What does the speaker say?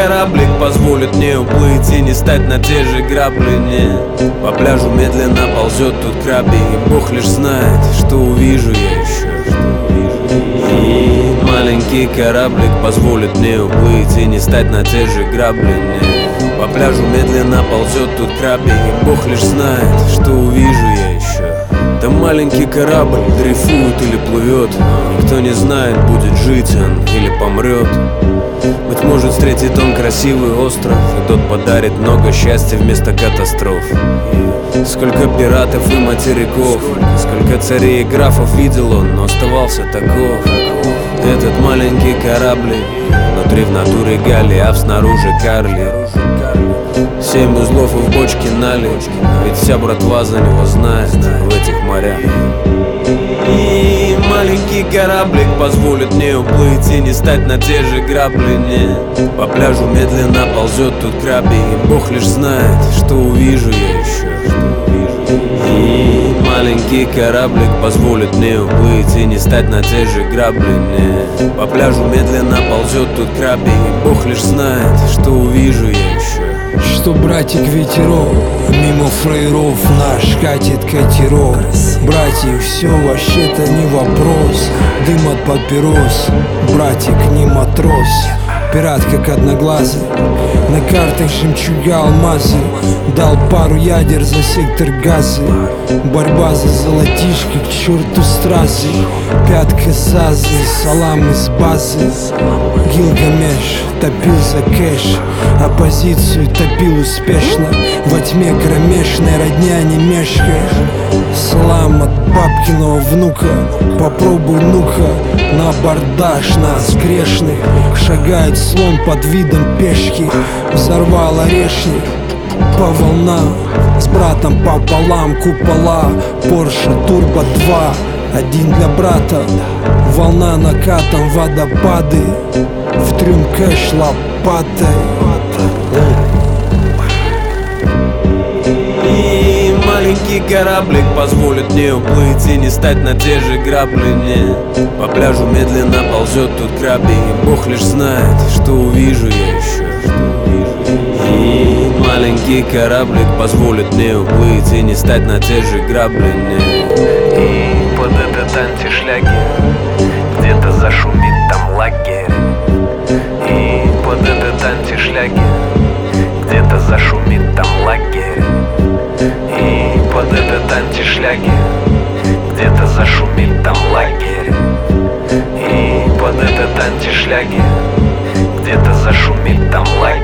кораблик позволит мне уплыть и не стать на те же грабли. Не. По пляжу медленно ползет тут краби, и Бог лишь знает, что увижу я еще. И маленький кораблик позволит мне уплыть и не стать на те же грабли. Не. По пляжу медленно ползет тут краби, и Бог лишь знает, что увижу я еще. Там маленький корабль дрейфует или плывет, никто не знает, будет жить он или помрет. Быть может, встретит он красивый остров, и тот подарит много счастья вместо катастроф. И сколько пиратов и материков, сколько царей и графов видел он, но оставался таков. Этот маленький кораблик, внутри в натуре галлиаф, снаружи Карли. 7 узлов и в бочке налить, ведь вся братва за него знает в этих морях. И маленький кораблик позволит мне уплыть и не стать на те же грабли. Не. По пляжу медленно ползет тут краби, и Бог лишь знает, что увижу я еще. И маленький кораблик позволит мне уплыть и не стать на те же грабли. Не. По пляжу медленно ползет тут краби, и Бог лишь знает, что увижу я еще. Что братик ветерок, мимо фрейров наш катит катерок. Братик, все вообще-то не вопрос, дым от папирос, братик не матрос. Пират как одноглазый, на картах жемчуга алмазы. Дал пару ядер за сектор газы. Борьба за золотишки, к черту стразы. Пятка сазы, салам из базы. Гилгамеш топил за кэш, оппозицию топил успешно. Во тьме кромешной родня не мешкая. Салам от бабкиного внука, попробуй ну-ка на абордаж нас грешных. Шагает слон под видом пешки, взорвал орешник по волнам. С братом пополам купола, Порше Турбо 2, один для брата. Волна накатом, водопады, в трюм кэш лопатой. И маленький кораблик позволит мне уплыть и не стать на те же грабли. Не. По пляжу медленно ползет тут краби, и Бог лишь знает, что увижу я еще. И маленький кораблик позволит мне уплыть и не стать на те же грабли. Не. И под этот антишлягер где-то зашумит там лагерь. И под этот антишлягер где-то зашумит там лагерь. И под этот антишлягер где-то зашумит там лагерь. И под этот антишлягер где-то зашумит там лагерь.